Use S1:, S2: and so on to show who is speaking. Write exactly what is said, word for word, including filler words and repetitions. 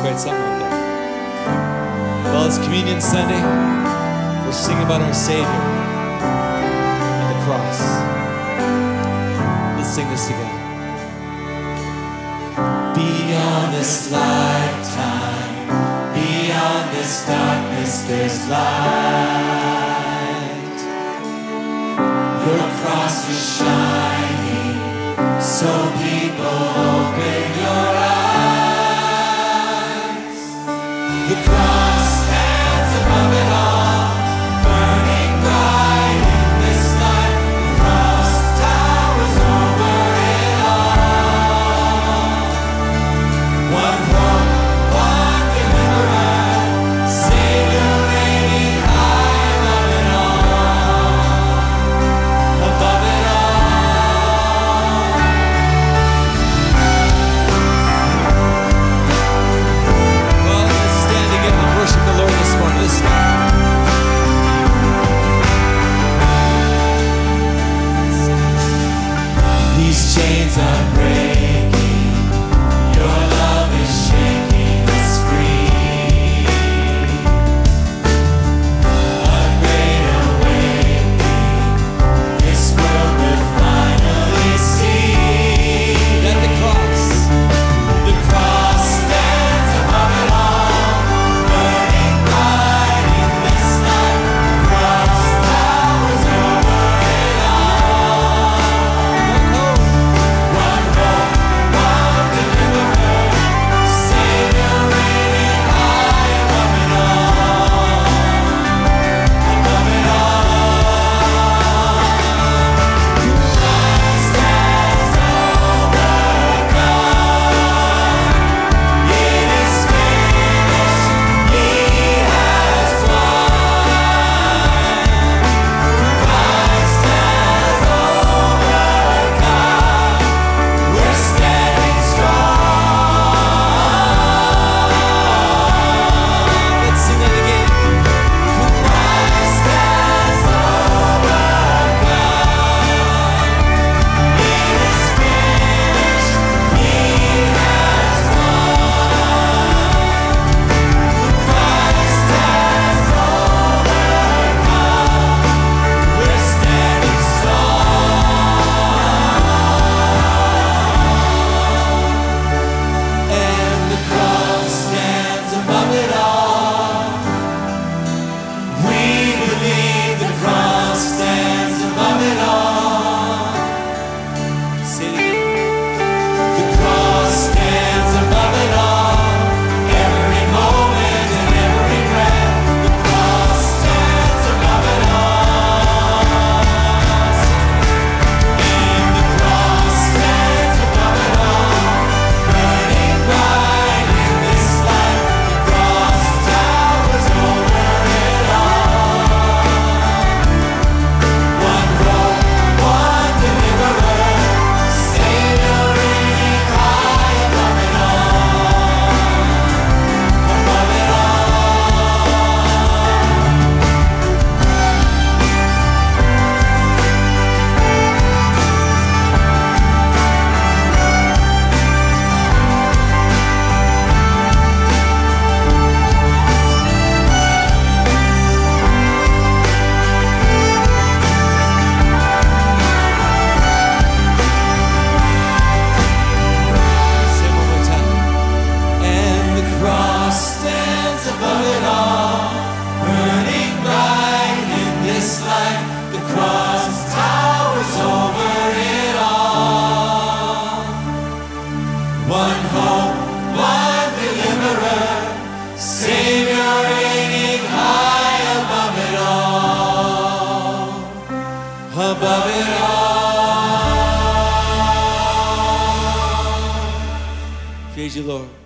S1: great song right there. Well, it's Communion Sunday. We're singing about our Savior and the cross. Let's sing this together.
S2: Beyond this lifetime, beyond this darkness, there's light. Your cross is shining, so people open your eyes. The cross stands above it all, burning bright in this light. The cross towers over it all. One hope, one deliverer, Savior reigning high above it all, above it all.
S1: Well, let's stand together and worship the Lord this morning. Let's stand.
S2: These chains are breaking, your love is shaking us free. A great awakening, this world will finally see
S1: That the cross,
S2: the cross stands above it all, burning bright in this light. The cross towers over it all.
S1: one hope,
S2: One hope, one deliverer, Savior reigning high above it all, above it all. Christ has overcome. It is finished. He has won. Christ has overcome. We're standing strong.
S1: let's sing that again.
S2: Christ has overcome. It is finished. He has won. Christ has overcome. We're standing strong. And the cross stands above it all. We believe the cross stands above it all.
S1: Say it again.
S2: The cross stands above it all. Every moment and every breath, the cross stands above it all. And the cross stands above it all, burning bright in this light. The cross towers over it all. One hope, one deliverer, Savior reigning high above it all, above it
S1: Say it one more time.
S2: And the cross stands above it all, burning bright in this life. The cross towers over it all. One hope, one deliverer, Savior reigning high above it all, above it all.
S1: Praise you, Lord.